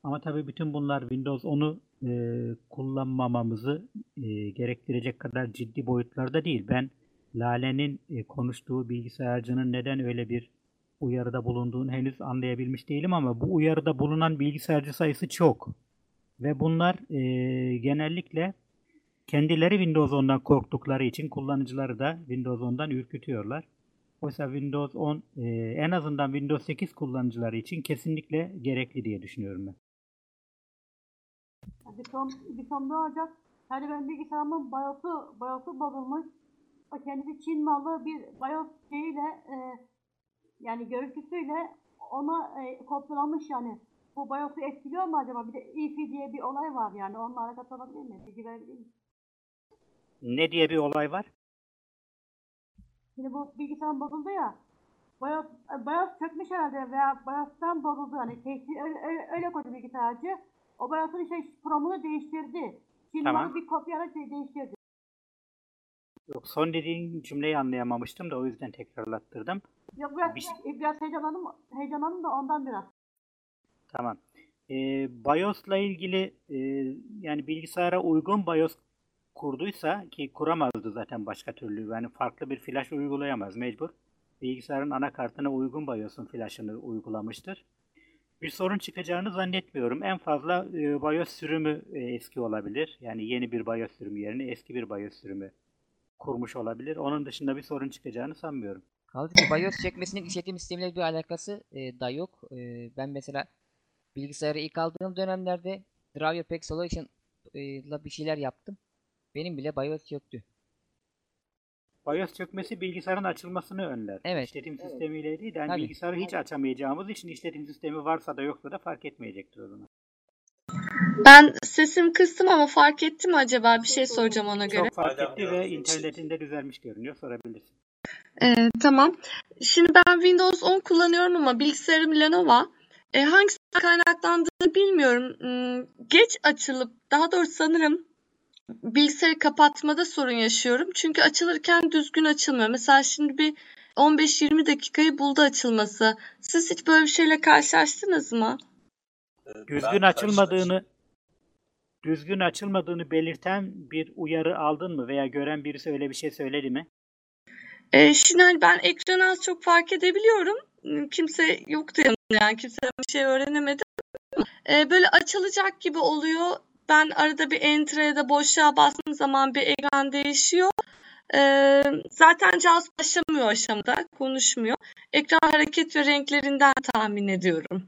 Ama tabii bütün bunlar Windows 10'u kullanmamamızı gerektirecek kadar ciddi boyutlarda değil. Ben Lale'nin konuştuğu bilgisayarcının neden öyle bir uyarıda bulunduğunu henüz anlayabilmiş değilim ama bu uyarıda bulunan bilgisayarcı sayısı çok. Ve bunlar genellikle kendileri Windows 10'dan korktukları için kullanıcıları da Windows 10'dan ürkütüyorlar. Oysa Windows 10 en azından Windows 8 kullanıcıları için kesinlikle gerekli diye düşünüyorum ben. Bir son ne olacak? Hani ben bilgisayarımın BIOS'u bozulmuş. O kendisi Çin malı bir BIOS şeyiyle yani görüntüsüyle ona kopyalanmış yani. Bu BIOS'u etkiliyor mu acaba? Bir de EFI diye bir olay var yani. Onunla alakası olabilir mi? Bilgi verebilir misin? Ne diye bir olay var? Şimdi bu bilgisayar bozuldu ya. BIOS çökmüş herhalde veya BIOS'tan bozuldu. Hani öyle koydu bilgisayarcı. O BIOS'un programını değiştirdi. Çin Tamam. malı bir kopyala değiştirdi. Yok, son dediğin cümleyi anlayamamıştım da o yüzden tekrarlattırdım. Yok Bir- biraz heyecanlandım da ondan biraz. Tamam. BIOS'la ilgili yani bilgisayara uygun BIOS kurduysa ki kuramazdı zaten başka türlü. Yani farklı bir flash uygulayamaz mecbur. Bilgisayarın anakartına uygun BIOS'un flash'ını uygulamıştır. Bir sorun çıkacağını zannetmiyorum. En fazla BIOS sürümü eski olabilir. Yani yeni bir BIOS sürümü yerine eski bir BIOS sürümü kurmuş olabilir. Onun dışında bir sorun çıkacağını sanmıyorum. Kaldı ki BIOS çekmesinin işletim sistemiyle bir alakası da yok. Ben mesela bilgisayarı ilk aldığım dönemlerde Driver Pack Solution ile bir şeyler yaptım. Benim bile BIOS yoktu. BIOS çökmesi bilgisayarın açılmasını önler. Evet. İşletim sistemiyle değil. Yani Tabii. bilgisayarı hiç açamayacağımız için işletim sistemi varsa da yoksa da fark etmeyecektir o zaman. Ben sesimi kıstım ama fark etti mi acaba? Bir şey soracağım ona göre. Çok fark Hala etti biraz ve yüksek. internetinde düzelmiş görünüyor. Sorabilirsin. Tamam. Şimdi ben Windows 10 kullanıyorum ama bilgisayarım Lenovo. Hangisi kaynaklandığını bilmiyorum. Geç açılıp, daha doğrusu sanırım bilgisayarı kapatmada sorun yaşıyorum. Çünkü açılırken düzgün açılmıyor. Mesela şimdi bir 15-20 dakikayı buldu açılması. Siz hiç böyle bir şeyle karşılaştınız mı? Düzgün açılmadığını belirten bir uyarı aldın mı veya gören birisi öyle bir şey söyledi mi? Şimdi hani ben ekranı az çok fark edebiliyorum. Kimse yoktu yanımda, yani kimseden bir şey öğrenemedim. Böyle açılacak gibi oluyor. Ben arada bir enter'a ya da boşluğa bastığım zaman bir ekran değişiyor. Zaten cihaz başlamıyor aşamada, konuşmuyor. Ekran hareket ve renklerinden tahmin ediyorum.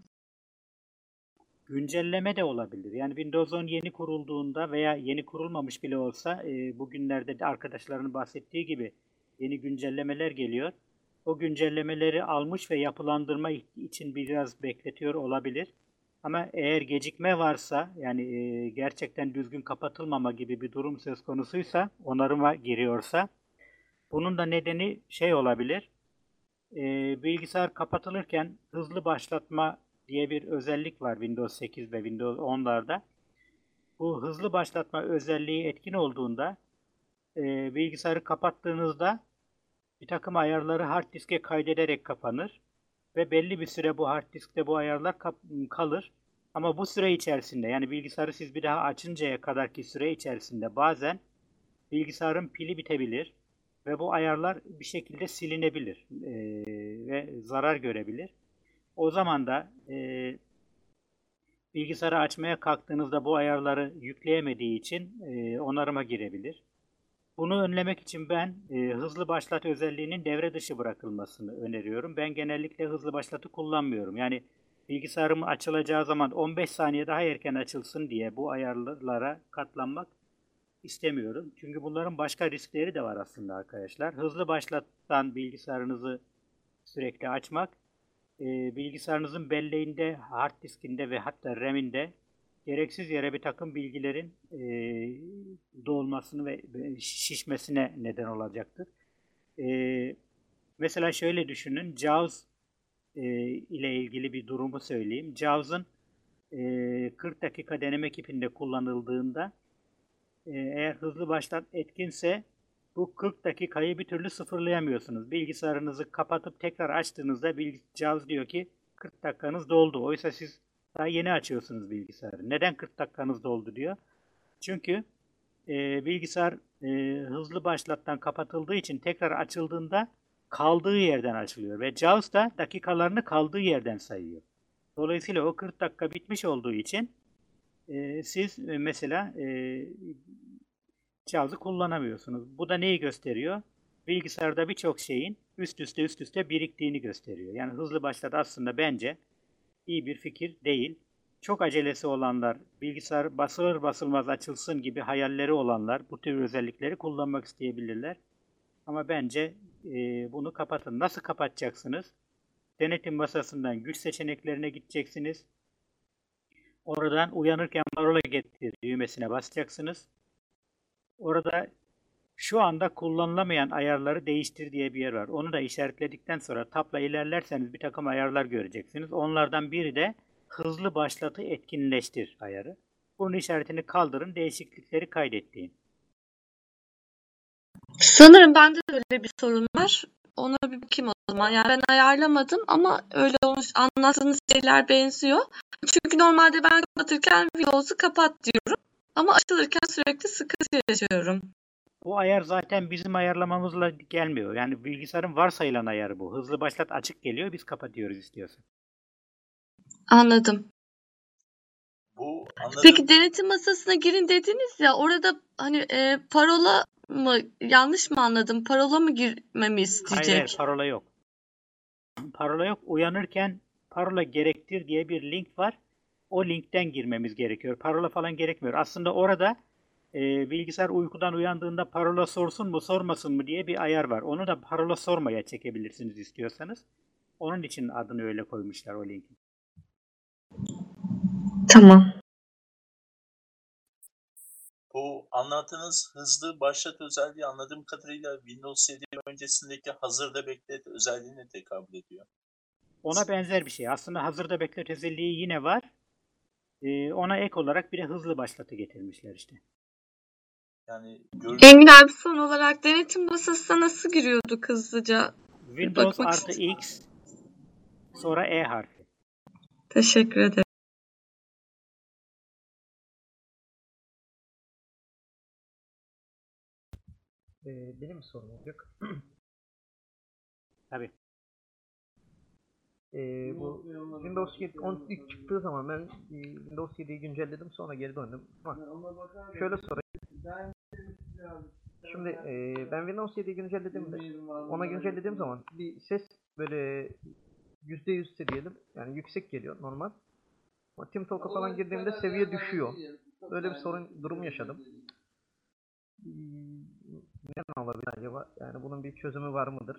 Güncelleme de olabilir. Yani Windows 10 yeni kurulduğunda veya yeni kurulmamış bile olsa bugünlerde de arkadaşlarının bahsettiği gibi yeni güncellemeler geliyor. O güncellemeleri almış ve yapılandırma için biraz bekletiyor olabilir. Ama eğer gecikme varsa yani gerçekten düzgün kapatılmama gibi bir durum söz konusuysa, onarıma giriyorsa bunun da nedeni şey olabilir. Bilgisayar kapatılırken hızlı başlatma diye bir özellik var Windows 8 ve Windows 10'larda. Bu hızlı başlatma özelliği etkin olduğunda bilgisayarı kapattığınızda bir takım ayarları hard diske kaydederek kapanır ve belli bir süre bu hard diskte bu ayarlar kalır. Ama bu süre içerisinde yani bilgisayarı siz bir daha açıncaya kadarki süre içerisinde bazen bilgisayarın pili bitebilir ve bu ayarlar bir şekilde silinebilir ve zarar görebilir. O zaman da bilgisayarı açmaya kalktığınızda bu ayarları yükleyemediği için onarıma girebilir. Bunu önlemek için ben hızlı başlat özelliğinin devre dışı bırakılmasını öneriyorum. Ben genellikle hızlı başlatı kullanmıyorum. Yani bilgisayarım açılacağı zaman 15 saniye daha erken açılsın diye bu ayarlara katlanmak istemiyorum. Çünkü bunların başka riskleri de var aslında arkadaşlar. Hızlı başlattan bilgisayarınızı sürekli açmak, bilgisayarınızın belleğinde, hard diskinde ve hatta RAM'inde gereksiz yere bir takım bilgilerin dolmasını ve şişmesine neden olacaktır. Mesela şöyle düşünün, JAWS ile ilgili bir durumu söyleyeyim. JAWS'ın 40 dakika deneme kipinde kullanıldığında eğer hızlı başlat etkinse bu 40 dakikayı bir türlü sıfırlayamıyorsunuz. Bilgisayarınızı kapatıp tekrar açtığınızda JAWS diyor ki 40 dakikanız doldu. Oysa siz Daha yeni açıyorsunuz bilgisayarı. Neden 40 dakikanız doldu diyor. Çünkü bilgisayar hızlı başlattan kapatıldığı için tekrar açıldığında kaldığı yerden açılıyor. Ve JAWS da dakikalarını kaldığı yerden sayıyor. Dolayısıyla o 40 dakika bitmiş olduğu için siz mesela JAWS'ı kullanamıyorsunuz. Bu da neyi gösteriyor? Bilgisayarda birçok şeyin üst üste biriktiğini gösteriyor. Yani hızlı başlat aslında bence iyi bir fikir değil. Çok acelesi olanlar, bilgisayar basılır basılmaz açılsın gibi hayalleri olanlar bu tür özellikleri kullanmak isteyebilirler. Ama bence bunu kapatın. Nasıl kapatacaksınız? Denetim masasından güç seçeneklerine gideceksiniz. Oradan uyanırken parola getir düğmesine basacaksınız. Orada şu anda kullanılamayan ayarları değiştir diye bir yer var. Onu da işaretledikten sonra tabla ilerlerseniz bir takım ayarlar göreceksiniz. Onlardan biri de hızlı başlatı etkinleştir ayarı. Bunun işaretini kaldırın, değişiklikleri kaydettiğin. Sanırım bende de öyle bir sorun var. Ona bir bakayım o zaman. Yani ben ayarlamadım ama öyle olmuş. Anlattığınız şeyler benziyor. Çünkü normalde ben kapatırken Windows'u kapat diyorum. Ama açılırken sürekli sıkıntı yaşıyorum. Bu ayar zaten bizim ayarlamamızla gelmiyor. Yani bilgisayarın varsayılan ayarı bu. Hızlı başlat açık geliyor, biz kapatıyoruz istiyorsan. Anladım. Bu anladığım Peki denetim masasına girin dediniz ya, orada hani parola mı, yanlış mı anladım? Parola mı girmemi isteyecek? Hayır, parola yok. Parola yok. Uyanırken parola gerektir diye bir link var. O linkten girmemiz gerekiyor. Parola falan gerekmiyor. Aslında orada bilgisayar uykudan uyandığında parola sorsun mu sormasın mı diye bir ayar var. Onu da parola sormaya çekebilirsiniz istiyorsanız. Onun için adını öyle koymuşlar o linkin. Tamam. Bu anlattığınız hızlı başlat özelliği anladığım kadarıyla Windows 7 öncesindeki hazırda beklet özelliğine tekabül ediyor. Ona benzer bir şey. Aslında hazırda beklet özelliği yine var. Ona ek olarak bir de hızlı başlatı getirmişler işte. Yani Engin abi, son olarak denetim masasına nasıl giriyorduk hızlıca? Windows bakmak artı X sonra E harfi. Teşekkür ederim. Benim bir sorum olacak. Tabii. Bu Windows 7 ilk çıktığı zaman ben Windows 7'yi güncelledim, sonra geri döndüm. Şöyle sorayım. Şimdi ben Windows 7'yi güncellediğimde, ona güncellediğim zaman bir ses böyle %100'se diyelim, yani yüksek geliyor normal. Ama TeamTalk'a falan girdiğimde seviye düşüyor. Böyle bir durum yaşadım. Ne olabilir acaba? Yani bunun bir çözümü var mıdır?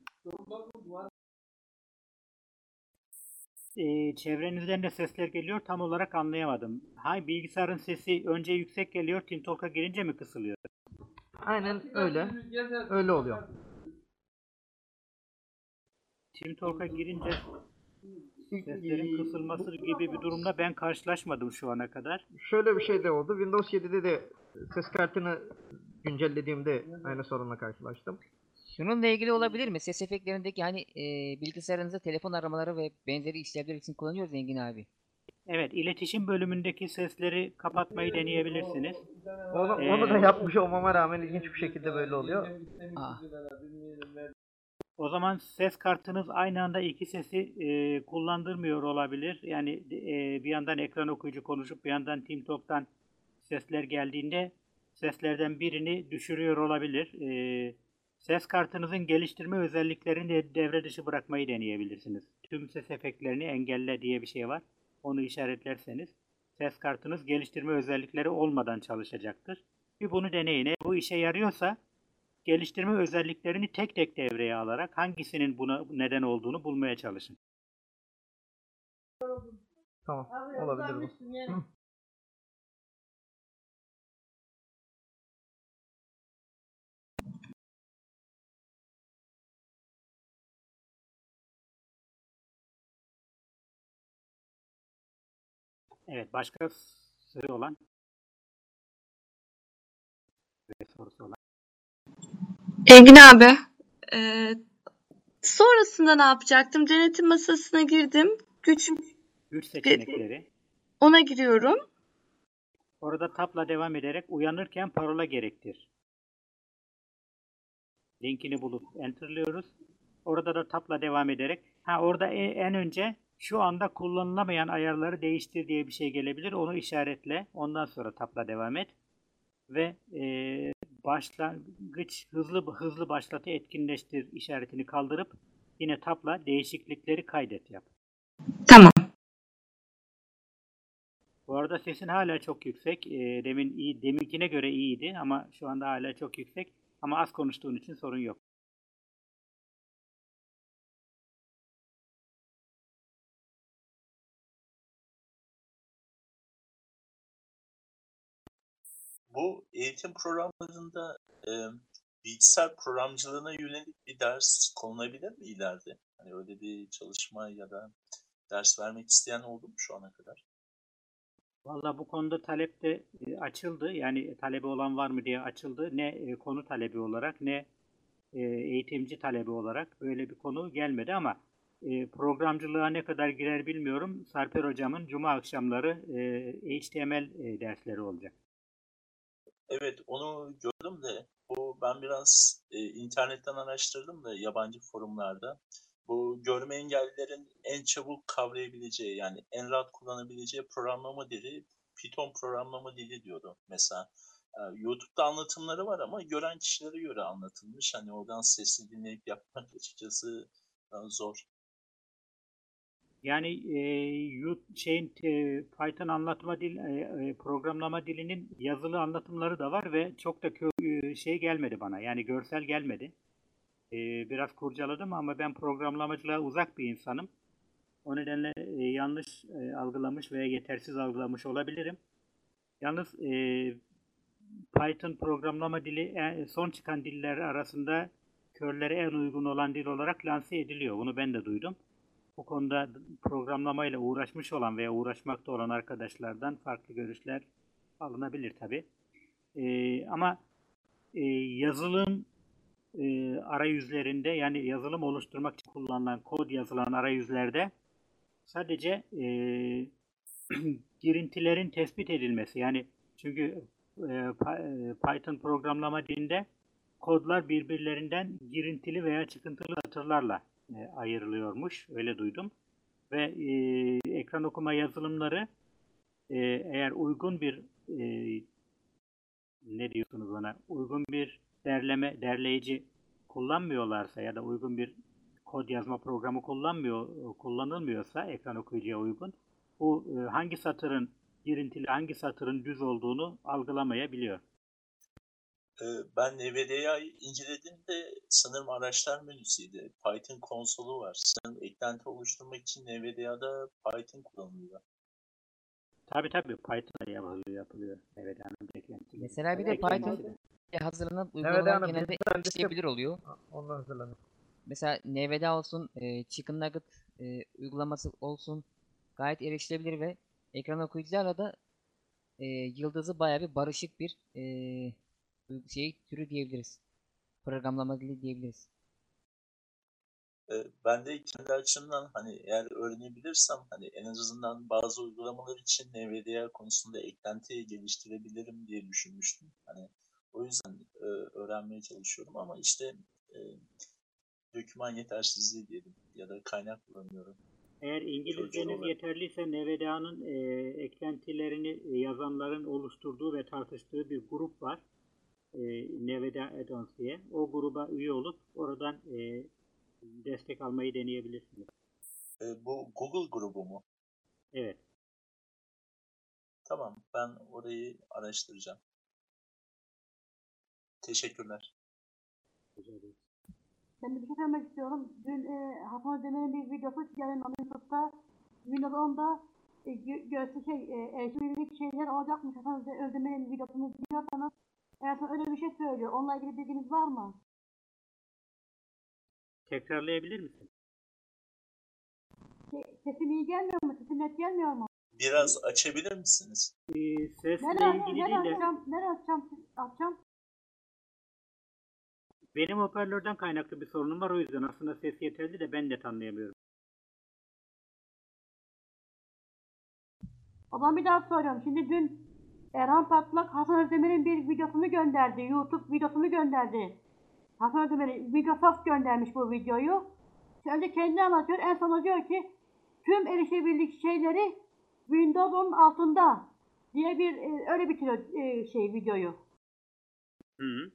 Çevrenizden de sesler geliyor, tam olarak anlayamadım. Bilgisayarın sesi önce yüksek geliyor, TeamTalk'a girince mi kısılıyor? Aynen öyle. Öyle oluyor. TeamTalk'a girince seslerin kısılması gibi bir durumla ben karşılaşmadım şu ana kadar. Şöyle bir şey de oldu. Windows 7'de de ses kartını güncellediğimde aynı sorunla karşılaştım. Şununla ilgili olabilir mi? Ses efektlerindeki hani bilgisayarınızda telefon aramaları ve benzeri işlevler için kullanıyoruz Engin abi. Evet, iletişim bölümündeki sesleri kapatmayı deneyebilirsiniz. Onu da yapmış olmama rağmen ilginç bir şekilde böyle oluyor. O zaman ses kartınız aynı anda iki sesi kullandırmıyor olabilir. Yani bir yandan ekran okuyucu konuşup bir yandan TeamTalk'tan sesler geldiğinde seslerden birini düşürüyor olabilir. Ses kartınızın geliştirme özelliklerini de devre dışı bırakmayı deneyebilirsiniz. Tüm ses efektlerini engelle diye bir şey var. Onu işaretlerseniz ses kartınız geliştirme özellikleri olmadan çalışacaktır. Bir bunu deneyin. Bu işe yarıyorsa geliştirme özelliklerini tek tek devreye alarak hangisinin buna neden olduğunu bulmaya çalışın. Tamam, olabilir bu. Evet, başka soru olan? Sorusu olan. Engin abi, sonrasında ne yapacaktım? Denetim masasına girdim. Güç seçenekleri. Ona giriyorum. Orada tabla devam ederek uyanırken parola gerektir. Linkini bulup enterliyoruz. Orada da tabla devam ederek orada en önce şu anda kullanılamayan ayarları değiştir diye bir şey gelebilir. Onu işaretle. Ondan sonra tabla devam et. Ve başlangıç hızlı başlatı etkinleştir işaretini kaldırıp yine tabla değişiklikleri kaydet yap. Tamam. Bu arada sesin hala çok yüksek. Deminkine göre iyiydi ama şu anda hala çok yüksek. Ama az konuştuğun için sorun yok. Bu eğitim programlarında bilgisayar programcılığına yönelik bir ders konulabilir mi ileride? Hani öyle bir çalışma ya da ders vermek isteyen oldu mu şu ana kadar? Valla bu konuda talep de açıldı. Yani talebi olan var mı diye açıldı. Ne konu talebi olarak ne eğitimci talebi olarak böyle bir konu gelmedi ama programcılığa ne kadar girer bilmiyorum. Sarper hocamın cuma akşamları HTML dersleri olacak. Evet, onu gördüm de ben biraz internetten araştırdım da yabancı forumlarda. Bu görme engellilerin en çabuk kavrayabileceği yani en rahat kullanabileceği programlama dili Python programlama dili diyordu mesela. YouTube'da anlatımları var ama gören kişilere göre anlatılmış. Hani oradan sesli dinleyip yapmak açıkçası zor. Yani Python anlatma programlama dilinin yazılı anlatımları da var ve çok da şey gelmedi bana. Yani görsel gelmedi. Biraz kurcaladım ama ben programlamacılığa uzak bir insanım. O nedenle yanlış algılamış veya yetersiz algılamış olabilirim. Yalnız Python programlama dili son çıkan diller arasında körlere en uygun olan dil olarak lanse ediliyor. Bunu ben de duydum. Bu konuda programlamayla uğraşmış olan veya uğraşmakta olan arkadaşlardan farklı görüşler alınabilir tabii. Ama yazılım arayüzlerinde yani yazılım oluşturmak için kullanılan kod yazılan arayüzlerde sadece girintilerin tespit edilmesi yani çünkü Python programlama dilinde kodlar birbirlerinden girintili veya çıkıntılı satırlarla ayrılıyormuş. Öyle duydum. Ve ekran okuma yazılımları eğer uygun bir ne diyorsunuz ona uygun bir derleyici kullanmıyorlarsa ya da uygun bir kod yazma programı kullanılmıyorsa ekran okuyucuya uygun bu hangi satırın girintili hangi satırın düz olduğunu algılamayabiliyor. Ben NVDA'yı incelediğimde sanırım araçlar menüsüydü. Python konsolu var. Sanırım eklenti oluşturmak için NVDA'da Python kullanılıyor. Tabii Python'da yapılıyor. Evet, eklenti. Mesela bir de Python hazırlanıp NVDA'nın uygulamalar genelde business analyst işleyebilir oluyor. Ondan hazırlanıyor. Mesela NVDA olsun, Chicken Nugget uygulaması olsun gayet erişilebilir ve ekran okuyucularla da yıldızı bayağı bir barışık bir türü diyebiliriz. Programlama dili diyebiliriz. Ben de kendi açımdan hani eğer öğrenebilirsem hani en azından bazı uygulamalar için NVDA konusunda eklenti geliştirebilirim diye düşünmüştüm. Hani o yüzden öğrenmeye çalışıyorum ama işte doküman yetersizliği diyelim ya da kaynak bulamıyorum. Eğer İngilizceniz yeterliyse NVDA'nın eklentilerini yazanların oluşturduğu ve tartıştığı bir grup var. NVDA Add-ons diye. O gruba üye olup oradan destek almayı deneyebilirsiniz. Bu Google grubu mu? Evet. Tamam, ben orayı araştıracağım. Teşekkürler. Ben de bir şey söylemek istiyorum. Dün Hasan Özdemir bir videosu yayınlandı YouTube'da. Windows 10'da erişilebilir şeyler olacakmış. Hasan Özdemir'in videosunu izliyorsanız eğer öyle bir şey söylüyor. Onunla ilgili bilginiz var mı? Tekrarlayabilir misin? Sesim iyi gelmiyor mu? Sesim net gelmiyor mu? Biraz açabilir misiniz? Sesle ilgili değil de Nereye açacağım? benim hoparlörden kaynaklı bir sorunum var, o yüzden aslında ses yeterli de ben net anlayamıyorum. O zaman bir daha soruyorum. Şimdi dün Erhan Patlak Hasan Özdemir'in bir videosunu gönderdi. YouTube videosunu gönderdi. Hasan Özdemir, Microsoft göndermiş bu videoyu. Önce kendi anlatıyor. En sonunda diyor ki tüm erişebilirlik şeyleri Windows'un altında diye bir öyle bitiriyor videoyu. Hı hı.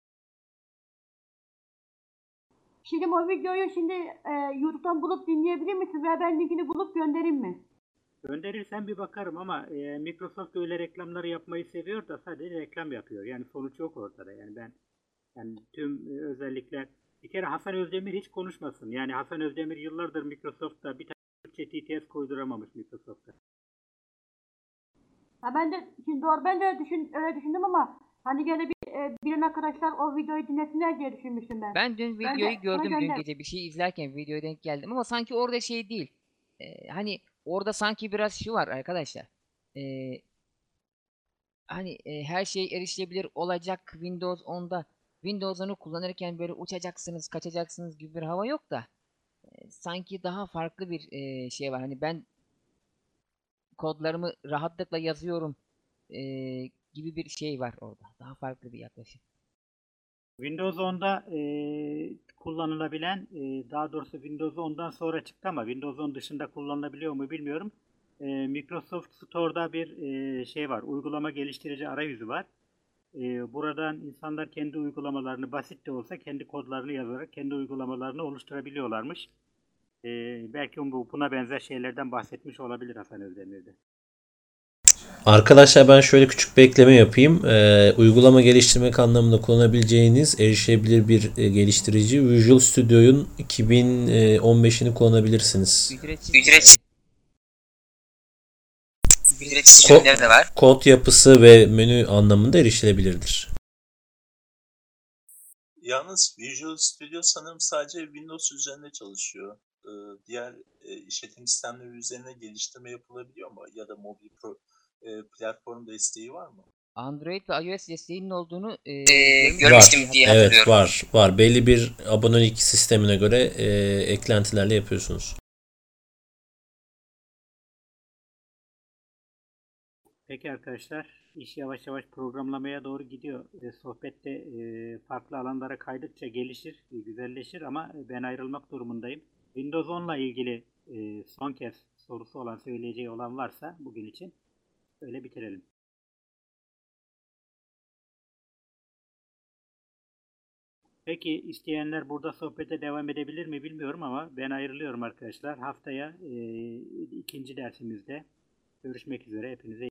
Şimdi o videoyu YouTube'dan bulup dinleyebilir misin veya ben linkini bulup göndereyim mi? Gönderirsen bir bakarım ama Microsoft öyle reklamları yapmayı seviyor da sadece reklam yapıyor. Yani sonuç yok ortada. Yani tüm özellikler, bir kere Hasan Özdemir hiç konuşmasın. Yani Hasan Özdemir yıllardır Microsoft'ta bir tane Türkçe TTS koyduramamış Microsoft'ta. Ha ben de şimdi doğru ben de öyle düşündüm ama hani gene bilen arkadaşlar o videoyu dinlesinler diye düşünmüştüm ben. Ben dün Ben videoyu de sana gördüm, dün gönder. gece bir şey izlerken videoya denk geldim ama sanki orada şey değil. Hani orada sanki biraz şu var arkadaşlar. Ee, Hani her şey erişilebilir olacak Windows 10'da. Windows 10'u kullanırken böyle uçacaksınız, kaçacaksınız gibi bir hava yok da sanki daha farklı bir şey var. Hani ben kodlarımı rahatlıkla yazıyorum e, gibi bir şey var orada. Daha farklı bir yaklaşım. Windows 10'da kullanılabilen, daha doğrusu Windows 10'dan sonra çıktı ama Windows 10 dışında kullanılabiliyor mu bilmiyorum. Microsoft Store'da bir şey var, uygulama geliştirici arayüzü var. Buradan insanlar kendi uygulamalarını, basit de olsa kendi kodlarını yazarak kendi uygulamalarını oluşturabiliyorlarmış. Belki buna benzer şeylerden bahsetmiş olabilir Hasan Özdemir'de. Arkadaşlar ben şöyle küçük bir ekleme yapayım. Uygulama geliştirmek anlamında kullanabileceğiniz erişilebilir bir geliştirici Visual Studio'nun 2015'ini kullanabilirsiniz. Ücretsiz ürünleri de var. Kod yapısı ve menü anlamında erişilebilirdir. Yalnız Visual Studio sanırım sadece Windows üzerinde çalışıyor. Diğer işletim sistemleri üzerine geliştirme yapılabiliyor mu? Ya da mobil platform desteği var mı? Android ve iOS desteğinin olduğunu Görmüştüm diye hatırlıyorum. Evet var. Belli bir abonelik sistemine göre eklentilerle yapıyorsunuz. Peki arkadaşlar, iş yavaş yavaş programlamaya doğru gidiyor. Sohbet de farklı alanlara kaydıkça gelişir, güzelleşir ama ben ayrılmak durumundayım. Windows 10 ile ilgili son kez sorusu olan, söyleyeceği olan varsa bugün için öyle bitirelim. Peki isteyenler burada sohbete devam edebilir mi bilmiyorum ama ben ayrılıyorum arkadaşlar. Haftaya ikinci dersimizde görüşmek üzere. Hepinize